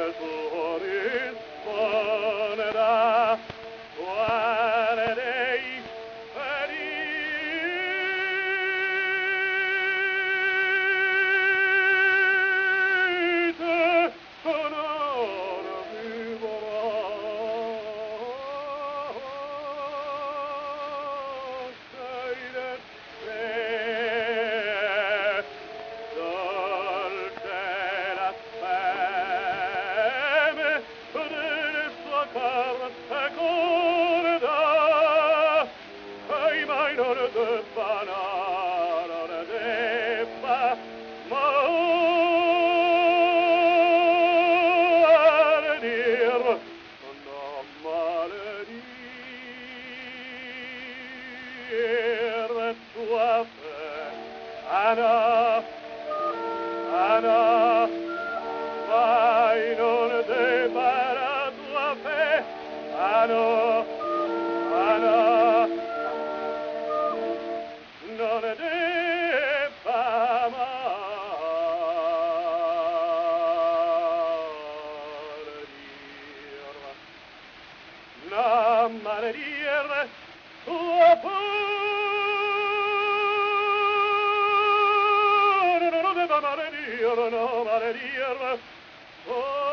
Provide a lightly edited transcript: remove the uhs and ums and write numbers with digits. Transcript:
corrisponderà quale dei felice sonora vivrò sei del dolce la feme della sua carta corda mai non debba non debba maledir non maledir tua fe Anna Anna mai non debba la tua fe Anna Anna non debba maledir non maledir tua pure non debba maledir no maledir